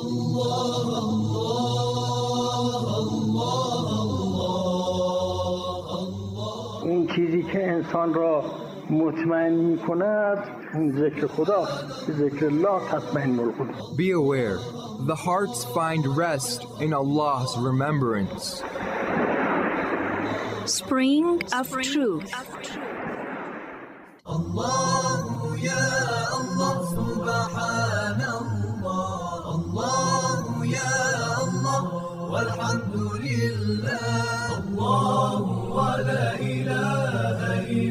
اون چیزی که انسان را مطمئن می‌کند ذکر خدا، ذکر الله تطمئن القلوب. Be aware, the hearts find rest in Allah's remembrance. Spring of Truth. Allah ya Allah subhanallah, Allah ya Allah walhamdulillah, Allah wa la ilaha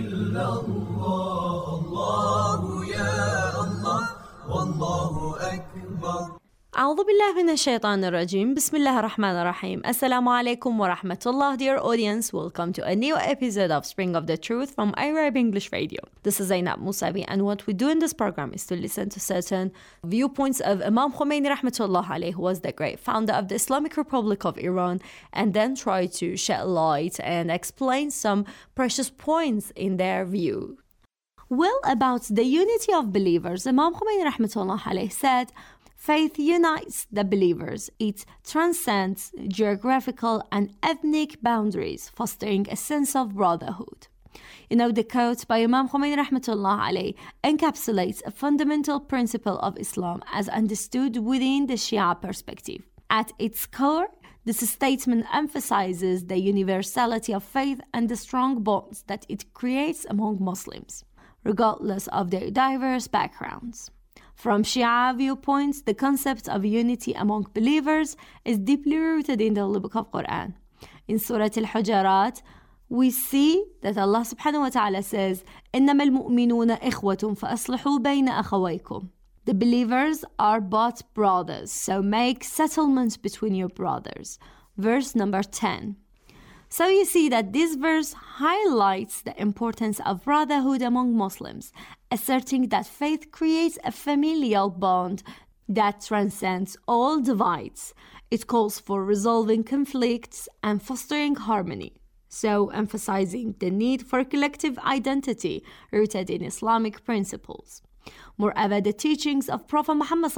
illallah, Allah ya Allah wallahu akbar. أعوذ بالله من الشيطان الرجيم. بسم الله الرحمن الرحيم. Assalamu alaikum wa rahmatullah. Dear audience, welcome to a new episode of Spring of the Truth from Arab English Radio. This is Zainab Musavi, and what we do in this program is to listen to certain viewpoints of Imam Khomeini rahmatullah alayhi, who was the great founder of the Islamic Republic of Iran, and then try to shed light and explain some precious points in their view. Well, about the unity of believers, Imam Khomeini rahmatullah alayhi said, faith unites the believers. It transcends geographical and ethnic boundaries, fostering a sense of brotherhood. You know, the quote by Imam Khomeini rahmatullah alayhi encapsulates a fundamental principle of Islam as understood within the Shia perspective. At its core, this statement emphasizes the universality of faith and the strong bonds that it creates among Muslims, regardless of their diverse backgrounds. From Shia viewpoints, the concept of unity among believers is deeply rooted in the Holy Book of Quran. In Surah Al-Hujarat, we see that Allah subhanahu wa ta'ala says, إِنَّمَا الْمُؤْمِنُونَ إِخْوَةٌ فَأَصْلِحُوا بَيْنَ أَخَوَيْكُمْ. The believers are but brothers, so make settlements between your brothers. Verse number 10. So you see that this verse highlights the importance of brotherhood among Muslims, asserting that faith creates a familial bond that transcends all divides. It calls for resolving conflicts and fostering harmony, so emphasizing the need for collective identity rooted in Islamic principles. Moreover, the teachings of Prophet Muhammad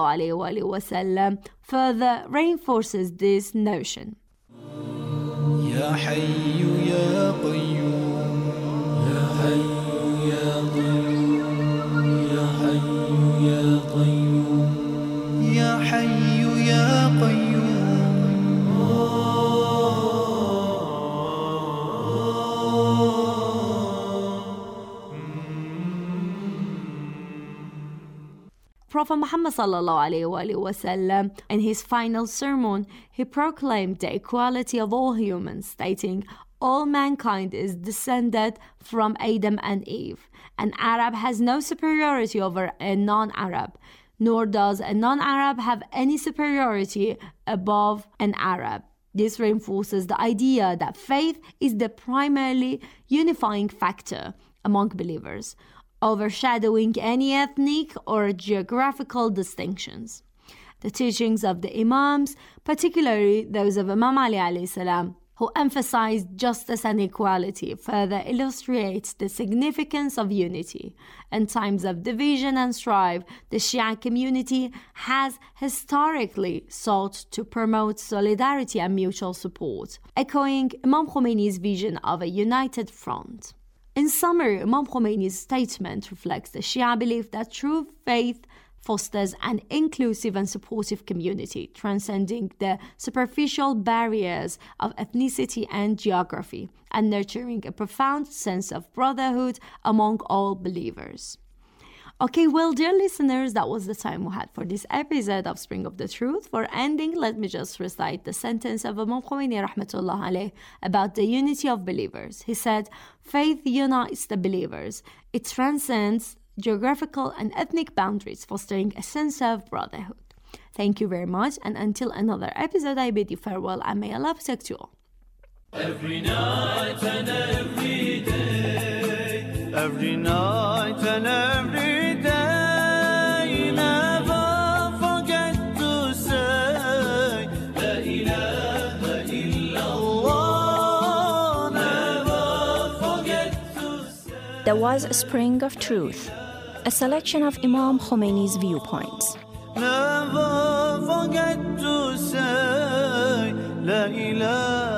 ﷺ further reinforces this notion. يا حي يا قيوم يا حي يا قيوم يا حي يا قيوم يا حي يا قيوم. Prophet Muhammad ﷺ, in his final sermon, he proclaimed the equality of all humans, stating, all mankind is descended from Adam and Eve. An Arab has no superiority over a non-Arab, nor does a non-Arab have any superiority above an Arab. This reinforces the idea that faith is the primarily unifying factor among believers, overshadowing any ethnic or geographical distinctions. The teachings of the Imams, particularly those of Imam Ali alayhi salam, who emphasized justice and equality, further illustrates the significance of unity. In times of division and strife, the Shia community has historically sought to promote solidarity and mutual support, echoing Imam Khomeini's vision of a united front. In summary, Imam Khomeini's statement reflects the Shia belief that true faith fosters an inclusive and supportive community, transcending the superficial barriers of ethnicity and geography, and nurturing a profound sense of brotherhood among all believers. Okay, well, dear listeners, that was the time we had for this episode of Spring of the Truth. For ending, let me just recite the sentence of Imam Khomeini rahmatullah alayh about the unity of believers. He said, faith unites the believers. It transcends geographical and ethnic boundaries, fostering a sense of brotherhood. Thank you very much, and until another episode, I bid you farewell, and may Allah protect you all. Every night and every day, every night and every day, never forget to say La ilaha illallah. Never forget to say. There was a Spring of Truth, a selection of Imam Khomeini's viewpoints. Never forget إله